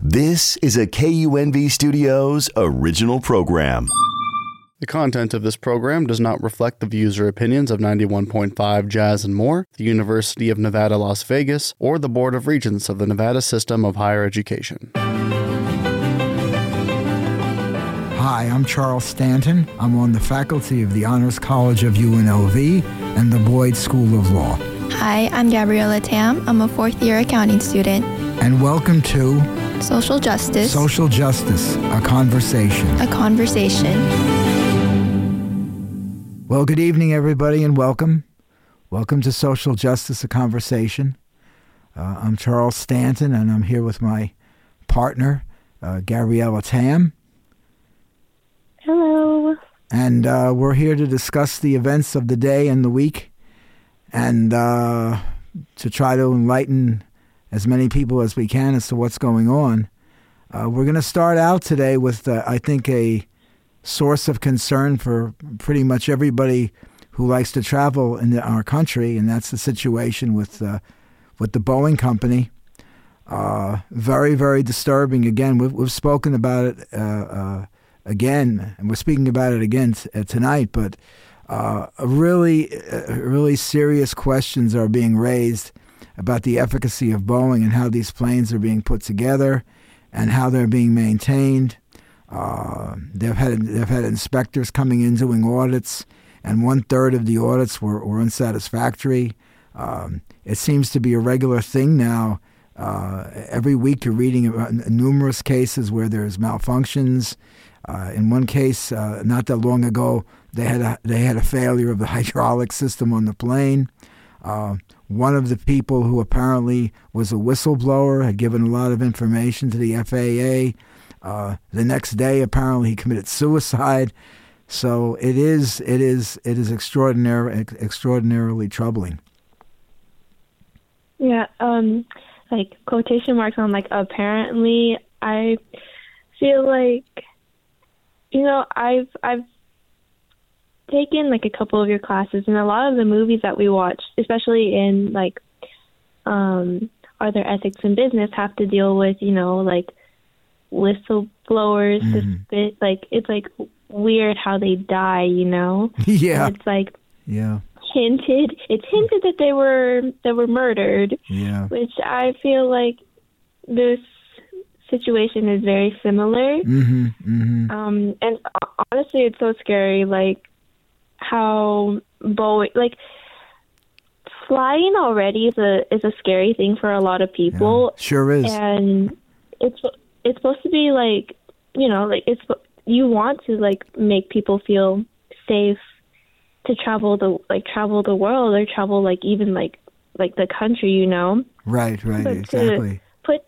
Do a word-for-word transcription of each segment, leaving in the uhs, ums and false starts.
This is a K U N V Studios original program. The content of this program does not reflect the views or opinions of ninety-one point five Jazz and More, the University of Nevada, Las Vegas, or the Board of Regents of the Nevada System of Higher Education. Hi, I'm Charles Stanton. I'm on the faculty of the Honors College of U N L V and the Boyd School of Law. Hi, I'm Gabriella Tam. I'm a fourth-year accounting student. And welcome to Social Justice. Social Justice, a conversation. A conversation. Well, good evening, everybody, and welcome. Welcome to Social Justice, a conversation. Uh, I'm Charles Stanton, and I'm here with my partner, uh, Gabriella Tam. Hello. And uh, we're here to discuss the events of the day and the week, and uh, to try to enlighten as many people as we can as to what's going on. Uh, we're going to start out today with, uh, I think, a source of concern for pretty much everybody who likes to travel in the, our country, and that's the situation with uh, with the Boeing company. Uh, very, very disturbing. Again, we've, we've spoken about it uh, uh, again, and we're speaking about it again t- uh, tonight, but uh, really, uh, really serious questions are being raised about the efficacy of Boeing and how these planes are being put together and how they're being maintained. Uh, they've had they've had inspectors coming in doing audits, and one third of the audits were, were unsatisfactory. Um, it seems to be a regular thing now. Uh, every week you're reading about numerous cases where there's malfunctions. Uh, in one case, uh, not that long ago, they had a, they had a failure of the hydraulic system on the plane. Uh, one of the people who apparently was a whistleblower had given a lot of information to the F A A. Uh, the next day, apparently, he committed suicide. So it is it is it is extraordinary extraordinarily troubling. Yeah, um, like quotation marks on like apparently. I feel like, you know, I've I've taken like a couple of your classes, and a lot of the movies that we watch, especially in like um Are There Ethics in Business, have to deal with, you know, like whistleblowers. Mm-hmm. Like it's like weird how they die, you know. Yeah. And it's like yeah hinted it's hinted that they were they were murdered. Yeah. Which I feel like this situation is very similar. Mm-hmm. Mm-hmm. Um and honestly, it's so scary, like how Boeing, like flying already is a is a scary thing for a lot of people. Yeah, sure is. And it's it's supposed to be like, you know, like it's you want to like make people feel safe to travel the like travel the world or travel like even like like the country, you know. Right, right, but exactly. To put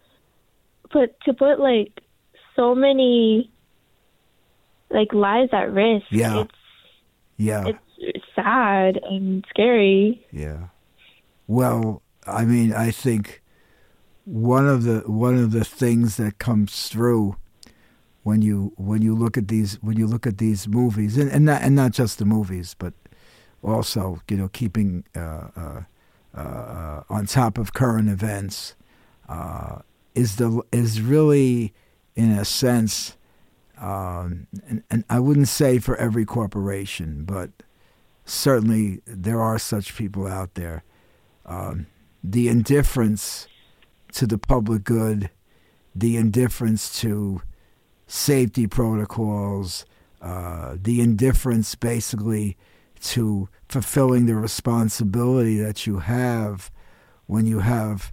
put to put like so many like lives at risk. Yeah. It's Yeah. It's sad and scary. Yeah. Well, I mean, I think one of the one of the things that comes through when you when you look at these when you look at these movies, and, and not and not just the movies, but also, you know, keeping uh, uh, uh, on top of current events, uh, is the is really, in a sense. Um, and, and I wouldn't say for every corporation, but certainly there are such people out there. Um, the indifference to the public good, the indifference to safety protocols, uh, the indifference basically to fulfilling the responsibility that you have when you have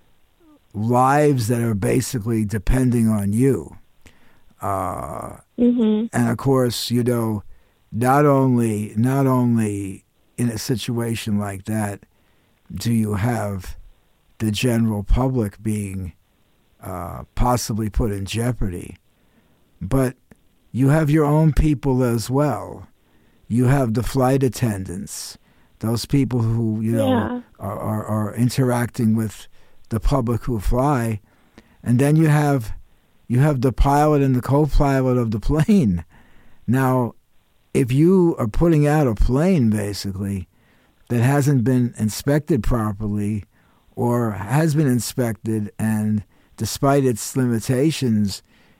lives that are basically depending on you. Uh, mm-hmm. And of course, you know, not only not only in a situation like that do you have the general public being uh, possibly put in jeopardy, but you have your own people as well. You have the flight attendants, those people who, you know, yeah. are, are, are interacting with the public who fly, and then you have You have the pilot and the co-pilot of the plane. Now, if you are putting out a plane, basically, that hasn't been inspected properly or has been inspected and despite its limitations,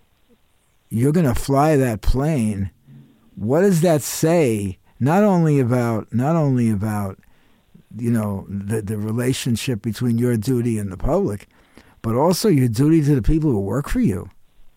you're going to fly that plane. What does that say? Not only about not only about you know the the relationship between your duty and the public, but also your duty to the people who work for you.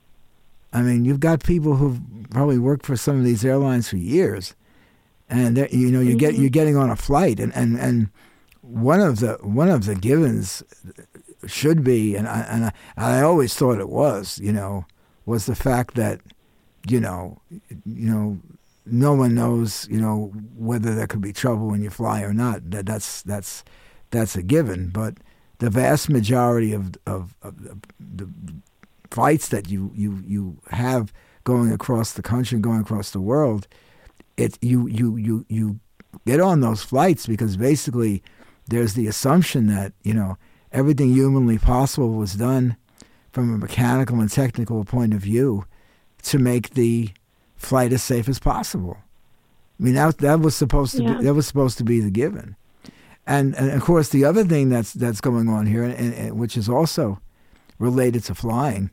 I mean, you've got people who've probably worked for some of these airlines for years, and you know you get you're getting on a flight, and, and, and one of the one of the givens should be, and I and I, I always thought it was, you know, was the fact that, you know, you know, no one knows, you know, whether there could be trouble when you fly or not. That that's that's that's a given. But the vast majority of of, of the, the flights that you, you you have going across the country, going across the world, it you you you you get on those flights because basically there's the assumption that, you know, everything humanly possible was done from a mechanical and technical point of view to make the flight as safe as possible. I mean, that that was supposed to yeah. be that was supposed to be the given, and and of course the other thing that's that's going on here, and, and which is also related to flying,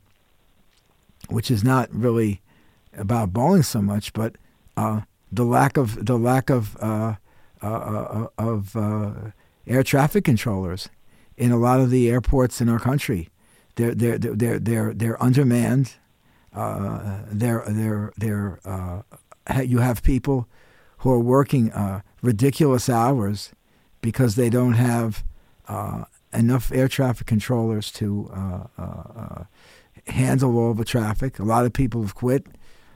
which is not really about Boeing so much, but uh, the lack of the lack of uh, uh, uh, of uh, air traffic controllers in a lot of the airports in our country. They're they're they're they're they're undermanned. Uh, they're they're they're uh, you have people who are working uh, ridiculous hours because they don't have uh, enough air traffic controllers to uh, uh, uh, handle all the traffic. A lot of people have quit,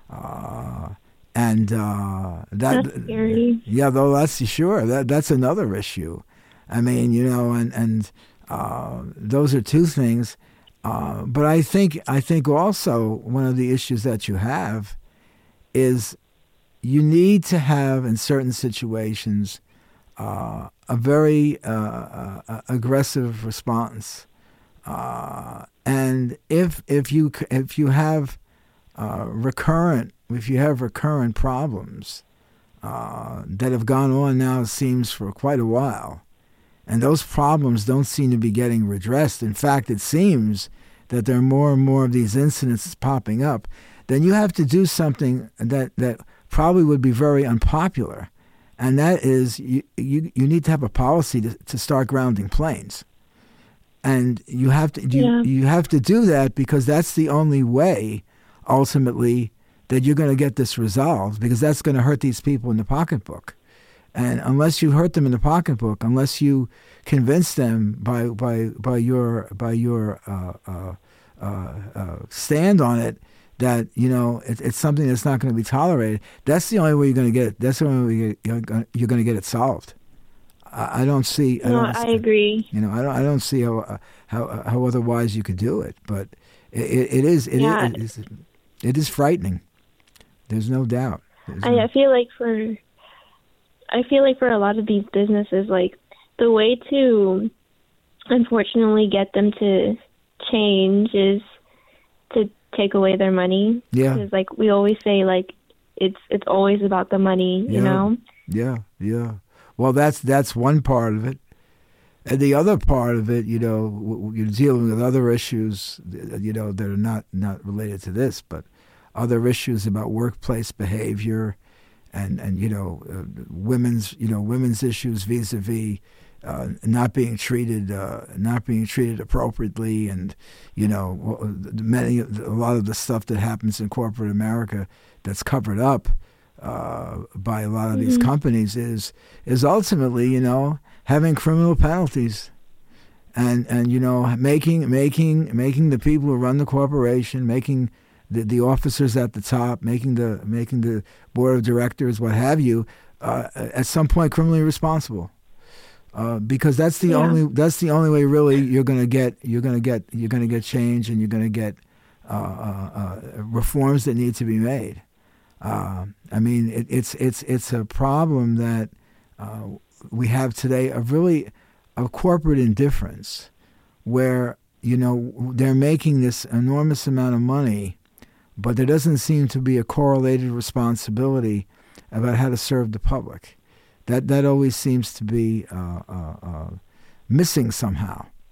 uh, and uh, that that's scary. Yeah, though that's sure that that's another issue. I mean, you know, and and uh, those are two things. Uh, but I think I think also one of the issues that you have is you need to have in certain situations uh, a very uh, uh, aggressive response, uh, and if if you if you have uh, recurrent if you have recurrent problems uh, that have gone on now, it seems, for quite a while. And those problems don't seem to be getting redressed. In fact, it seems that there are more and more of these incidents popping up. Then you have to do something that, that probably would be very unpopular. And that is you, you, you need to have a policy to, to start grounding planes. And you have to you, yeah. you have to do that because that's the only way, ultimately, that you're going to get this resolved, because that's going to hurt these people in the pocketbook. And unless you hurt them in the pocketbook, unless you convince them by by by your by your uh, uh, uh, uh, stand on it that, you know, it, it's something that's not going to be tolerated, that's the only way you're going to get it. That's the only way you're going to get it solved. I, I don't see. I no, don't I see, agree. You know, I don't. I don't see how how how otherwise you could do it. But it, it, it is it, yeah. is, it is it is frightening. There's no doubt. There's I, no, I feel like for. I feel like for a lot of these businesses, like, the way to unfortunately get them to change is to take away their money. Yeah. Because, like, we always say, like, it's it's always about the money, you yeah. know? Yeah, yeah. Well, that's that's one part of it. And the other part of it, you know, you're dealing with other issues, you know, that are not, not related to this, but other issues about workplace behavior, and and you know, uh, women's you know women's issues vis-a-vis uh, not being treated uh, not being treated appropriately, and you know, many a lot of the stuff that happens in corporate America that's covered up uh, by a lot of mm-hmm. these companies is is ultimately, you know, having criminal penalties, and and you know, making making making the people who run the corporation, making The, the officers at the top, making the making the board of directors, what have you, uh, at some point criminally responsible, uh, because that's the yeah. only that's the only way really you're gonna get you're gonna get you're gonna get change, and you're gonna get uh, uh, uh, reforms that need to be made. Uh, I mean, it, it's it's it's a problem that uh, we have today, of really of corporate indifference, where, you know, they're making this enormous amount of money, but there doesn't seem to be a correlated responsibility about how to serve the public. That that always seems to be uh, uh, uh, missing somehow.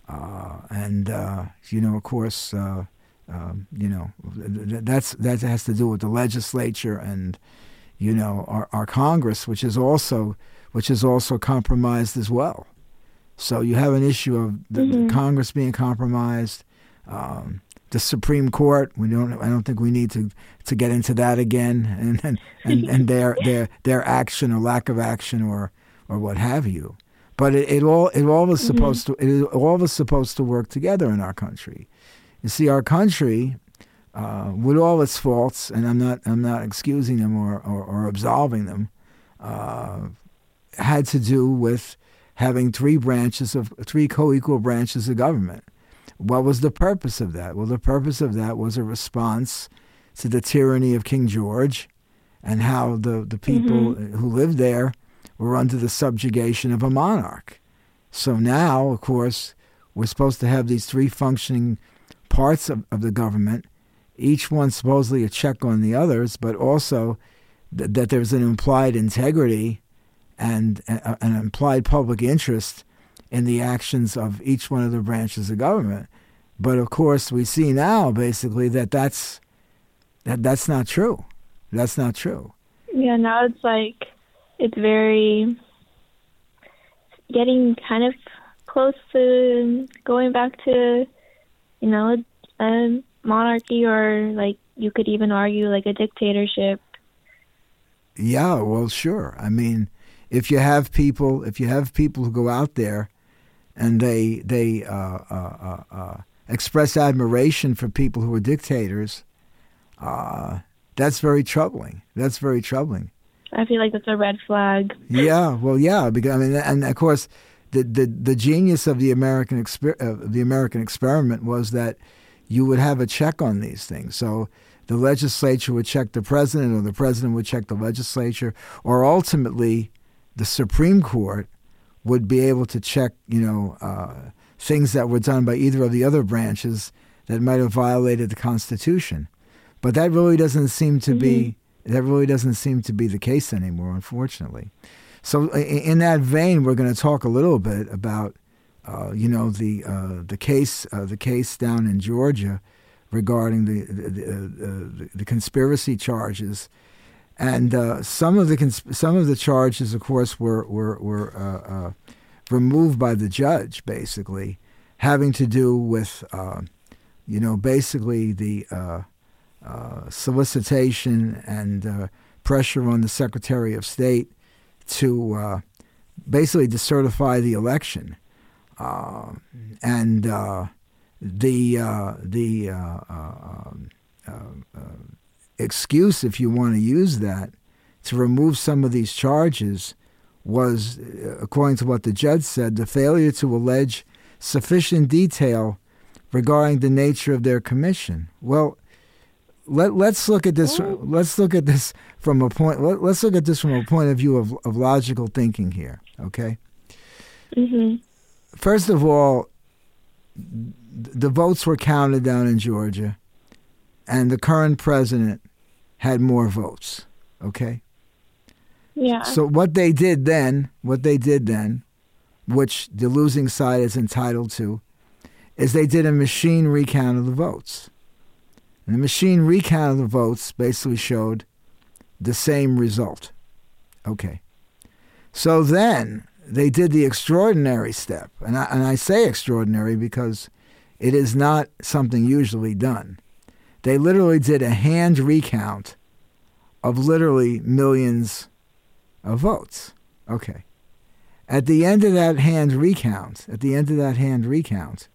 Uh, and, uh, you know, of course, uh, um, you know, that's that has to do with the legislature and, you know, our, our Congress, which is also which is also compromised as well. So you have an issue of the, mm-hmm. the Congress being compromised, um, the Supreme Court. We don't. I don't think we need to, to get into that again, and and, and, and their their their action or lack of action or or what have you. But it, it all it all was supposed mm-hmm. to it all was supposed to work together in our country. You see, our country, uh, with all its faults, and I'm not I'm not excusing them or or, or absolving them, uh, had to do with having three branches of three co-equal branches of government. What was the purpose of that? Well, the purpose of that was a response to the tyranny of King George, and how the the people mm-hmm. who lived there were under the subjugation of a monarch. So now, of course, we're supposed to have these three functioning parts of, of the government, each one supposedly a check on the others, but also th- that there's an implied integrity and a, an implied public interest in the actions of each one of the branches of government. But of course, we see now basically that that's, that that's not true. That's not true. Yeah, now it's like, it's very getting kind of close to going back to, you know, a, a monarchy, or like you could even argue like a dictatorship. Yeah, well, sure. I mean, if you have people, if you have people who go out there and they they uh, uh, uh, uh, express admiration for people who are dictators, uh, that's very troubling. That's very troubling. I feel like that's a red flag. Yeah, well, yeah, because I mean, and of course, the the, the genius of the American exper- uh, the American experiment was that you would have a check on these things. So the legislature would check the president, or the president would check the legislature, or ultimately, the Supreme Court would be able to check, you know, uh, things that were done by either of the other branches that might have violated the Constitution. But that really doesn't seem to mm-hmm. be. That really doesn't seem to be the case anymore, unfortunately. So in that vein, we're going to talk a little bit about, uh, you know, the uh, the case uh, the case down in Georgia regarding the the, the, uh, the conspiracy charges, and uh, some of the cons- some of the charges, of course, were were were uh, uh, removed by the judge, basically, having to do with, uh, you know, basically the. Uh, Uh, solicitation and uh, pressure on the Secretary of State to uh, basically to certify the election, uh, and uh, the uh, the uh, uh, uh, uh, excuse, if you want to use that, to remove some of these charges was, according to what the judge said, the failure to allege sufficient detail regarding the nature of their commission. Well. Let, let's look at this. Let's look at this from a point. Let, let's look at this from a point of view of, of logical thinking here. Okay. Mm-hmm. First of all, the votes were counted down in Georgia, and the current president had more votes. Okay. Yeah. So what they did then, what they did then, which the losing side is entitled to, is they did a machine recount of the votes. And the machine recount of the votes basically showed the same result. Okay. So then they did the extraordinary step. And I, and I say extraordinary because it is not something usually done. They literally did a hand recount of literally millions of votes. Okay. At the end of that hand recount, at the end of that hand recount,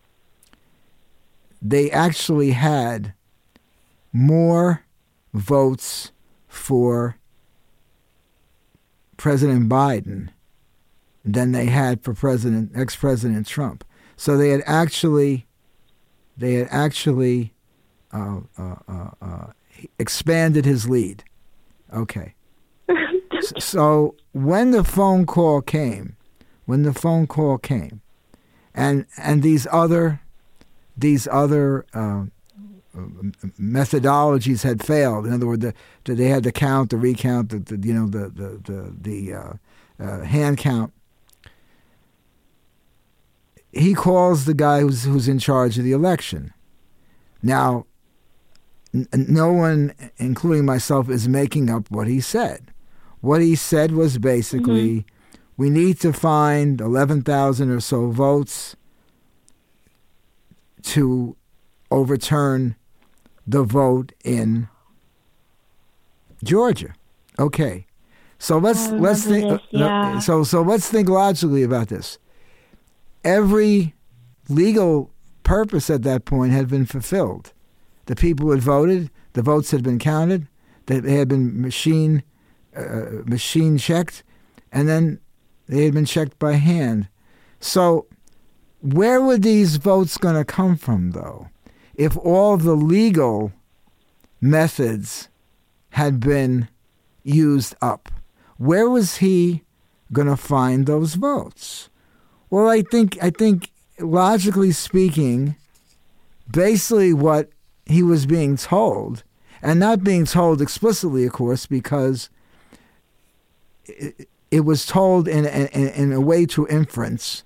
they actually had more votes for President Biden than they had for President ex-President Trump. So they had actually, they had actually uh, uh, uh, uh, expanded his lead. Okay. So when the phone call came, when the phone call came, and and these other, these other. Uh, methodologies had failed. In other words, the, the, they had the count, the recount, the, the you know the the the, the uh, uh, hand count. he calls the guy who's who's in charge of the election. Now, n- no one, including myself, is making up what he said. What he said was basically, mm-hmm. we need to find eleven thousand or so votes to overturn the vote in Georgia. Okay. So let's let's think this, yeah. so so let's think logically about this. Every legal purpose at that point had been fulfilled. The people had voted, the votes had been counted, they had been machine uh, machine checked, and then they had been checked by hand. So where were these votes going to come from, though, if all the legal methods had been used up? Where was he going to find those votes? Well, I think I think logically speaking, basically what he was being told, and not being told explicitly, of course, because it, it was told in, in in a way to inference.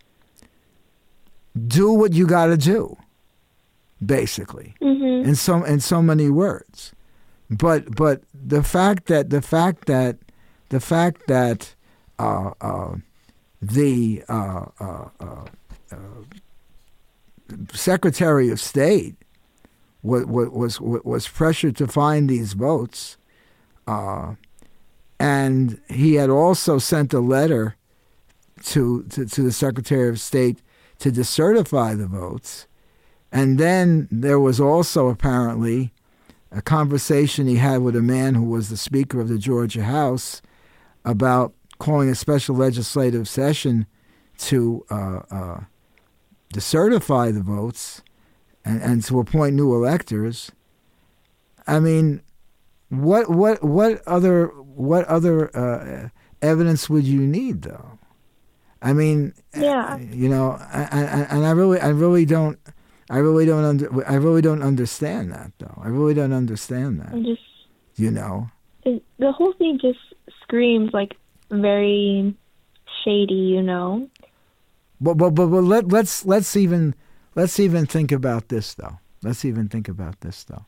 Do what you got to do, basically, mm-hmm. in so in so many words. But but the fact that the fact that the fact that uh, uh, the uh, uh, uh, uh, Secretary of State was was was pressured to find these votes, uh, and he had also sent a letter to, to to the Secretary of State to decertify the votes, and then there was also apparently a conversation he had with a man who was the Speaker of the Georgia House about calling a special legislative session to uh, uh, decertify the votes and, and to appoint new electors. I mean, what what what other what other uh, evidence would you need, though? I mean, yeah. you know, I, I, and I really I really don't I really don't under, I really don't understand that, though. I really don't understand that. I just you know, it, the whole thing just screams like very shady, you know. But but but, but let, let's let's even let's even think about this though. Let's even think about this though.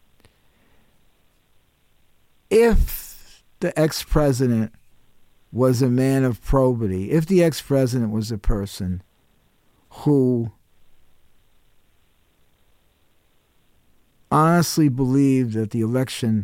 If the ex-president was a man of probity, if the ex-president was a person who honestly believed that the election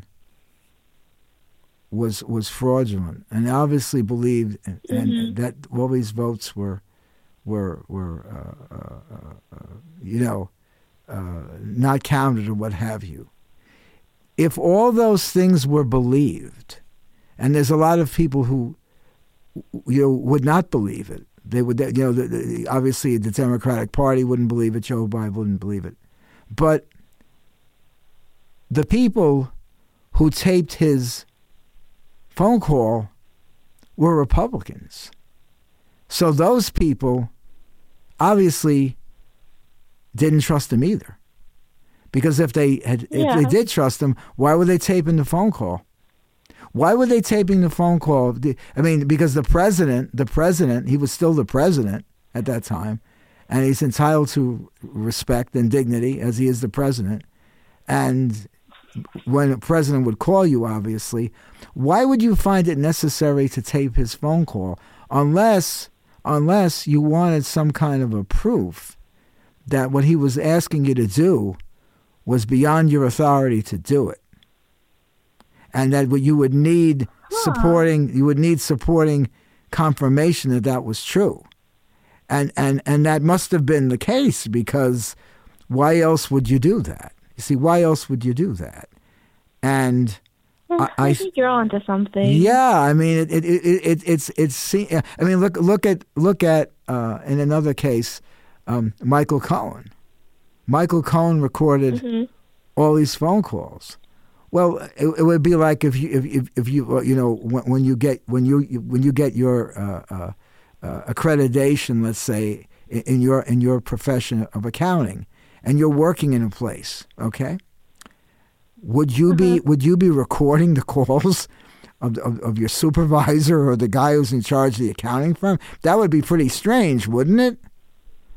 was was fraudulent, and obviously believed and, mm-hmm. and that all these votes were were were uh, uh, uh, you know uh, not counted or what have you. If all those things were believed, and there's a lot of people who you know would not believe it, they would you know the, the, obviously the Democratic Party wouldn't believe it, Joe Biden wouldn't believe it, but the people who taped his phone call were Republicans. So those people obviously didn't trust him either. Because if they had, yeah. if they did trust him, why were they taping the phone call? Why were they taping the phone call? I mean, because the president, the president, he was still the president at that time, and he's entitled to respect and dignity as he is the president. And when a president would call you, obviously, why would you find it necessary to tape his phone call unless unless you wanted some kind of a proof that what he was asking you to do was beyond your authority to do it, and that what you would need huh. supporting you would need supporting confirmation that that was true, and and and that must have been the case, because why else would you do that? You see, why else would you do that? And well, I, I think you're onto something. Yeah, I mean, it, it, it, it it's it's. I mean, look look at look at uh, in another case, um, Michael Cohen. Michael Cohen recorded mm-hmm. all these phone calls. Well, it, it would be like if you if if, if you you know when, when you get when you when you get your uh, uh, uh, accreditation, let's say in, in your in your profession of accounting, and you're working in a place, okay? Would you mm-hmm. be would you be recording the calls of, of of your supervisor or the guy who's in charge of the accounting firm? That would be pretty strange, wouldn't it?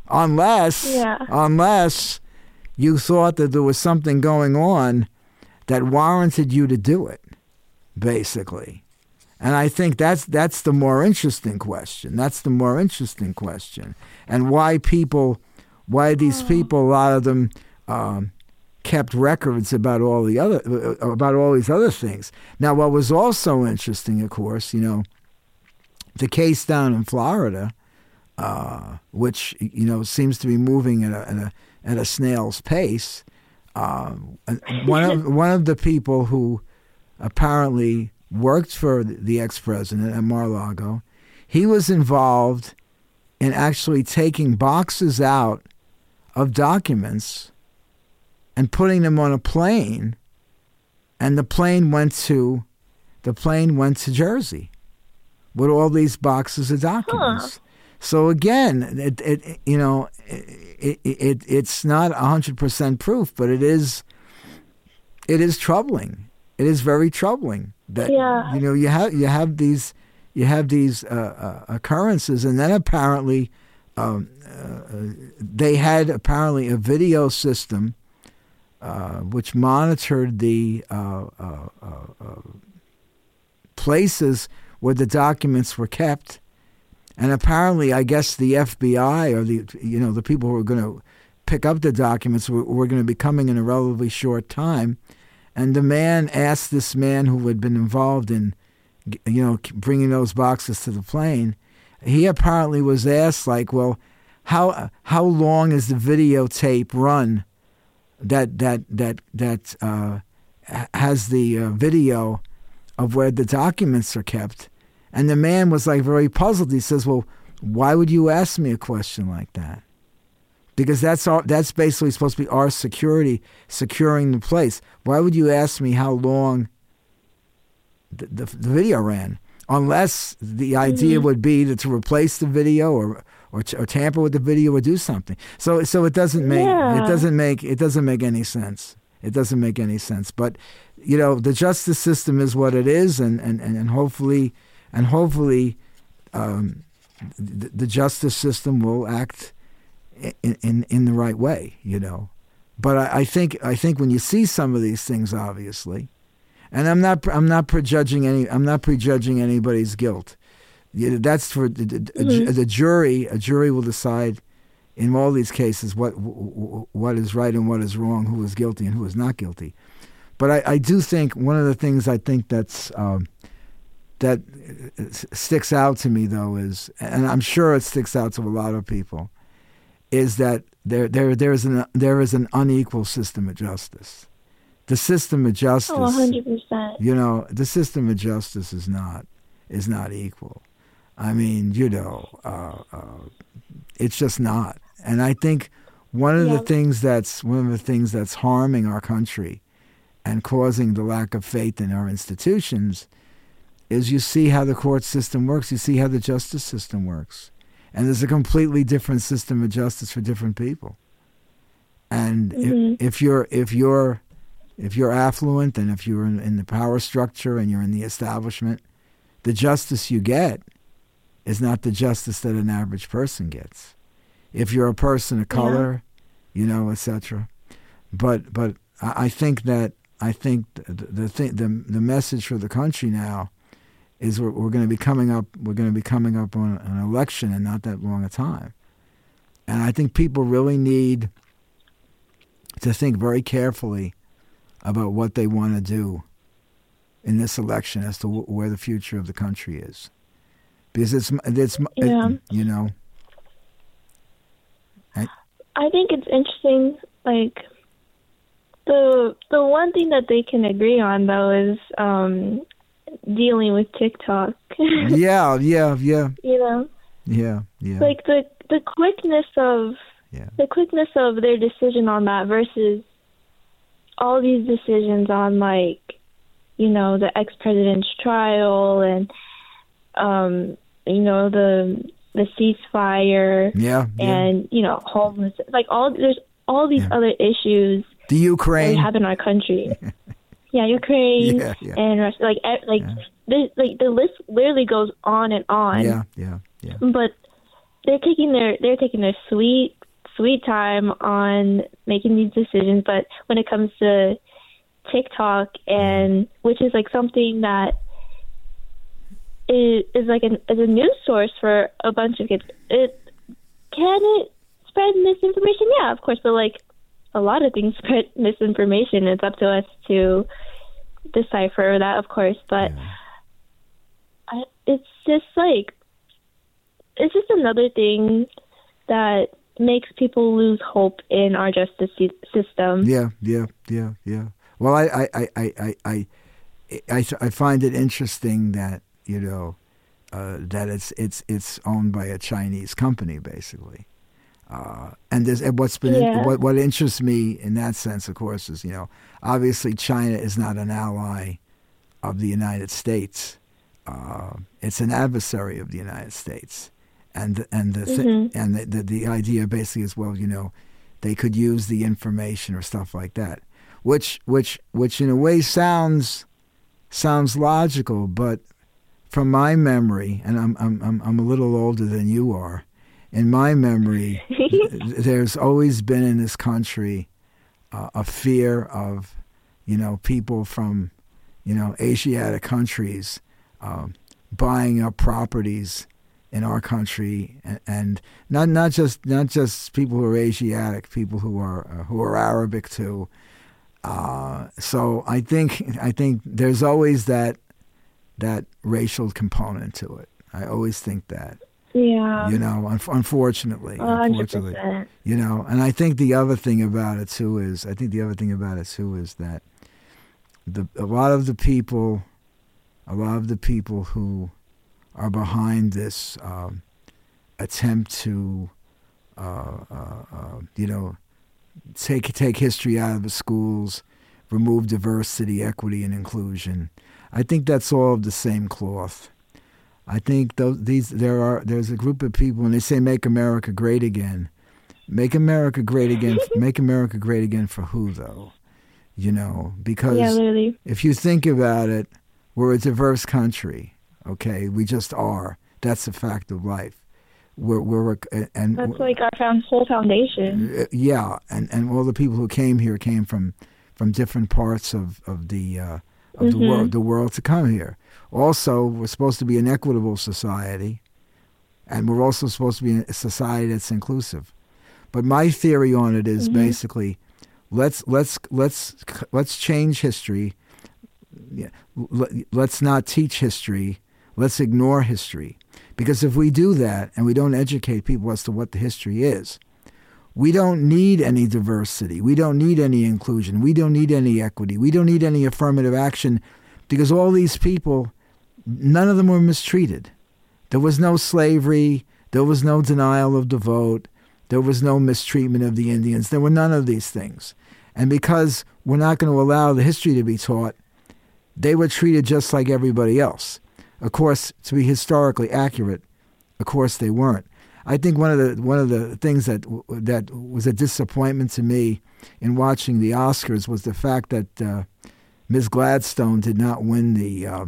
unless Yeah. unless you thought that there was something going on that warranted you to do it, basically. And I think that's that's the more interesting question. That's the more interesting question, and why people, why these people, a lot of them, um, kept records about all the other about all these other things. Now, what was also interesting, of course, you know, the case down in Florida, uh, which you know seems to be moving at a at a, at a snail's pace. Uh, one of one of the people who apparently worked for the ex-president at Mar-a-Lago, he was involved in actually taking boxes out of documents and putting them on a plane, and the plane went to the plane went to Jersey with all these boxes of documents. Huh. So again, it, it you know it, it it's not a hundred percent proof, but it is it is troubling. It is very troubling that yeah. you know you have you have these you have these uh, uh, occurrences, and then apparently um, uh, they had apparently a video system uh, which monitored the uh, uh, uh, places where the documents were kept, and apparently, I guess the F B I or the you know the people who were going to pick up the documents were, were going to be coming in a relatively short time. And the man asked this man who had been involved in, you know, bringing those boxes to the plane. He apparently was asked, like, well, how how long is the videotape run that that that that uh, has the uh, video of where the documents are kept? And the man was like very puzzled. He says, well, why would you ask me a question like that? Because that's our, that's basically supposed to be our security, securing the place. Why would you ask me how long the, the, the video ran? Unless the idea mm-hmm. would be to, to replace the video or or, or tamper with the video or do something. So so it doesn't make yeah. it doesn't make it doesn't make any sense. It doesn't make any sense. But you know, the justice system is what it is, and and, and hopefully and hopefully um, the, the justice system will act In, in in the right way, you know, but I, I think I think when you see some of these things, obviously, and I'm not I'm not prejudging any I'm not prejudging anybody's guilt. That's for the, mm-hmm. the jury. A jury will decide in all these cases what what is right and what is wrong, who is guilty and who is not guilty. But I, I do think one of the things I think that's um, that sticks out to me though is, and I'm sure it sticks out to a lot of people, is that there there there is an there is an unequal system of justice. The system of justice, oh, one hundred percent. You know, the system of justice is not is not equal. I mean, you know, uh, uh, it's just not. And I think one of yeah. the things that's one of the things that's harming our country and causing the lack of faith in our institutions is you see how the court system works. You see how the justice system works. And there's a completely different system of justice for different people. And mm-hmm. if, if you're if you're if you're affluent and if you're in, in the power structure and you're in the establishment, the justice you get is not the justice that an average person gets. If you're a person of color, yeah. you know, et cetera. But but I, I think that I think the the, thing, the the message for the country now is we're, we're going to be coming up. We're going to be coming up on an election in not that long a time, and I think people really need to think very carefully about what they want to do in this election as to w- where the future of the country is, because it's it's yeah. it, you know. I, I think it's interesting. Like the the one thing that they can agree on though is. Um, dealing with TikTok. yeah, yeah, yeah. You know? Yeah, yeah. Like the the quickness of yeah. the quickness of their decision on that versus all these decisions on like, you know, the ex-president's trial and um, you know, the the ceasefire yeah, yeah. and, you know, homeless like all there's all these yeah. other issues the Ukraine that have in our country. Yeah, Ukraine yeah, yeah. and Russia, like like yeah. the like the list literally goes on and on. Yeah, yeah, yeah. But they're taking their they're taking their sweet sweet time on making these decisions, but when it comes to TikTok, and which is like something that is, is like an, is a news source for a bunch of kids, it can it spread misinformation? Yeah, of course, but like a lot of things spread misinformation. It's up to us to decipher that, of course, but Yeah. I, it's just like it's just another thing that makes people lose hope in our justice system. Yeah, yeah, yeah, yeah. Well, I, I, I, I, I, I, I, I find it interesting that you know uh, that it's it's it's owned by a Chinese company, basically. Uh, and there's and what's been Yeah. what what interests me in that sense, of course, is you know obviously China is not an ally of the United States. Uh, it's an adversary of the United States, and and the thi- Mhm. and the, the the idea basically is, well, you know, they could use the information or stuff like that, which which which in a way sounds sounds logical, but from my memory, and I'm I'm I'm I'm a little older than you are, in my memory, there's always been in this country uh, a fear of, you know, people from, you know, Asiatic countries um, buying up properties in our country, and, and not not just not just people who are Asiatic, people who are uh, who are Arabic too. Uh, so I think I think there's always that that racial component to it. I always think that. Yeah. You know, un- unfortunately, A hundred unfortunately, percent. you know, and I think the other thing about it too is, I think the other thing about it too is that the a lot of the people, a lot of the people who are behind this um, attempt to, uh, uh, uh, you know, take take history out of the schools, remove diversity, equity, and inclusion. I think that's all of the same cloth. I think those, these there are there's a group of people, and they say "Make America Great Again." Make America great again. Make America great again for who, though? You know, because Yeah, literally. if you think about it, we're a diverse country. Okay, we just are. That's a fact of life. We're we're a- and That's like our found whole foundation. uh, yeah, and, and all the people who came here came from, from different parts of of the uh, of the Mhm. world the world to come here. Also, we're supposed to be an equitable society, and we're also supposed to be a society that's inclusive. But my theory on it is Mhm. basically, let's let's let's let's change history. Yeah, let- Let's not teach history. Let's ignore history. Because if we do that and we don't educate people as to what the history is, we don't need any diversity. We don't need any inclusion. We don't need any equity. We don't need any affirmative action, because all these people, none of them were mistreated. There was no slavery. There was no denial of the vote. There was no mistreatment of the Indians. There were none of these things. And because we're not going to allow the history to be taught, they were treated just like everybody else. Of course, to be historically accurate, of course they weren't. I think one of the one of the things that that was a disappointment to me in watching the Oscars was the fact that uh, Miz Gladstone did not win the uh,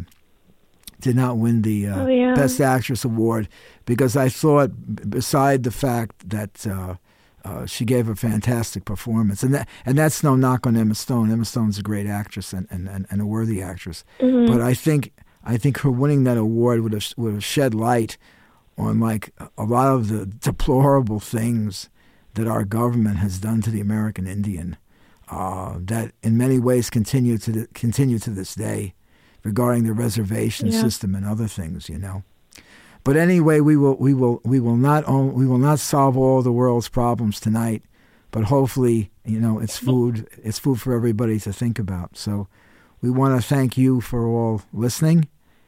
did not win the uh, Oh, yeah. Best Actress award, because I thought, b- beside the fact that uh, uh, she gave a fantastic performance, and that and that's no knock on Emma Stone. Emma Stone's a great actress and, and, and, and a worthy actress, Mhm. but I think I think her winning that award would have would have shed light on like a lot of the deplorable things that our government has done to the American Indian, uh, that in many ways continue to the, continue to this day, regarding the reservation Yeah. system and other things, you know. But anyway, we will we will we will not own, we will not solve all the world's problems tonight, but hopefully, you know, it's food it's food for everybody to think about. So we want to thank you for all listening.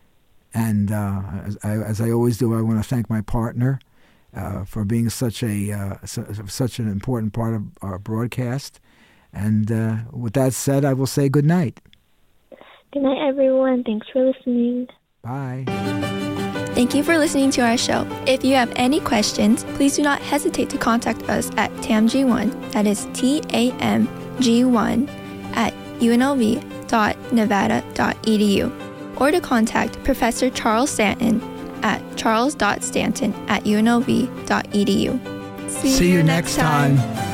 And uh, as, I, as I always do, I want to thank my partner uh, for being such a uh, su- such an important part of our broadcast. And uh, with that said, I will say good night. Good night, everyone. Thanks for listening. Bye. Thank you for listening to our show. If you have any questions, please do not hesitate to contact us at T A M G one, that is T A M G one, at U N L V dot nevada dot E D U, or to contact Professor Charles Stanton at charles dot stanton at U N L V dot E D U. See, See you next time.